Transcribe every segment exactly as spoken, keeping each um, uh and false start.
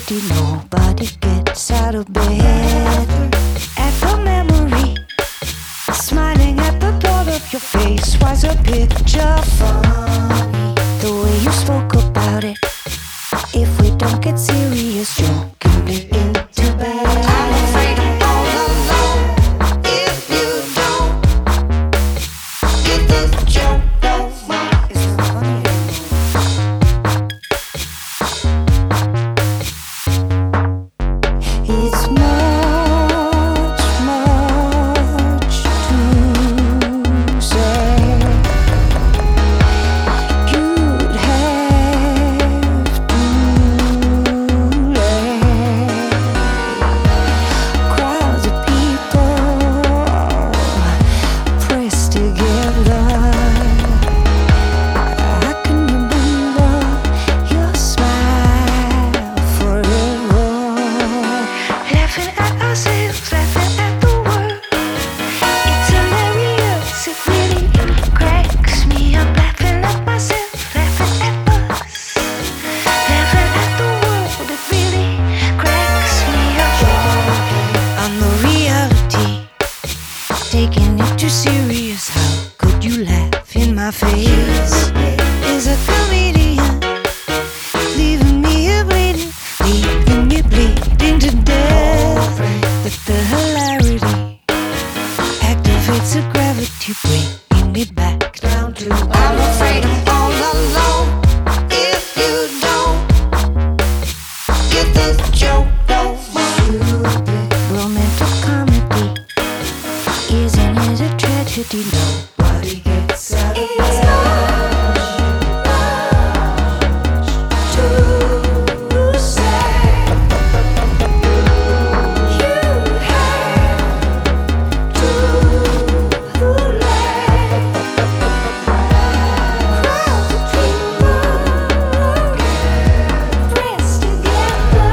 tragedy, nobody gets out of bed. At the memory, smiling at the thought of your face was a picture funny. The way you spoke about it. If we don't get serious, you're coming into bed. I'm afraid I'm all alone. If you don't get the joke, no more. It's so funny. It's much, much too sad. You'd have to let crowds of people pressed together. How can you bring up your smile forever? Laughing at ourselves, laughing at the world. It's hilarious, it really cracks me up. Laughing at myself, laughing at us. Laughing at the world, it really cracks me up. I'm the reality, taking it too serious. How could you laugh in my face? Is a comedian leaving me here bleeding, leaving me bleeding to death. But the hilarity activates the gravity, bringing me back down to I'm afraid I'm all alone. If you don't get the joke, no more. Romantic comedy, isn't it a tragedy? Nobody gets out of bed. Too sad. You have to let crowds of people press together.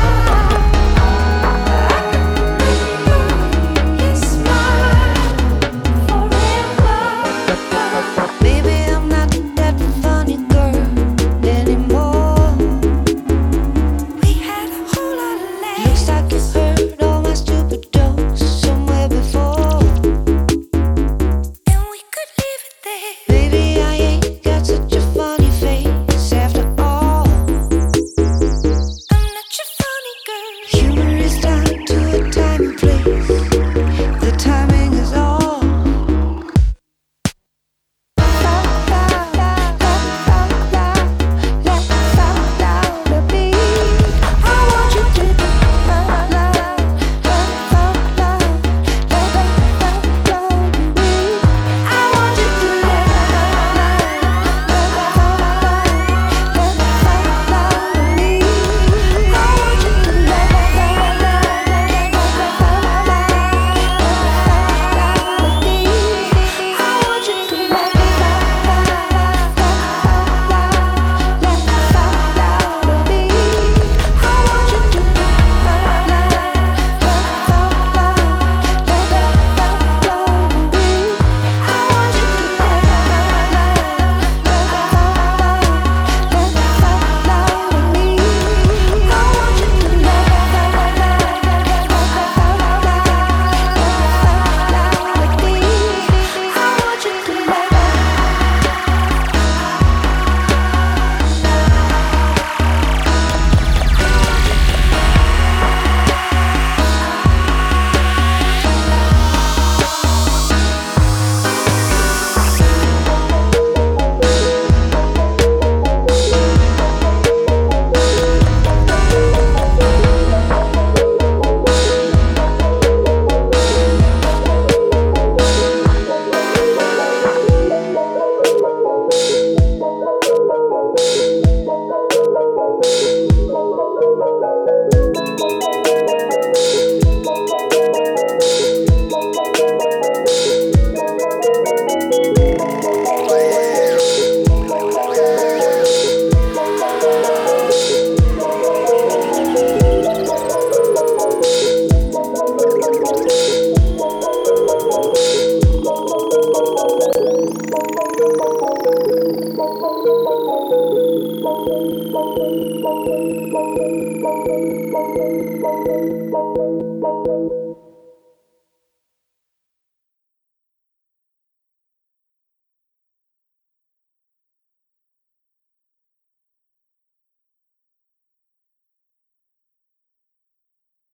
I can remember your smile forever. Baby, I'm not that funny girl anymore. We had a whole lot of laughs. Looks like you heard all my stupid jokes somewhere before. And we could leave it there. Baby, I ain't got such a funny face after all. I'm not your funny girl. Humor is down to a time and place. The timing is all. Thank you.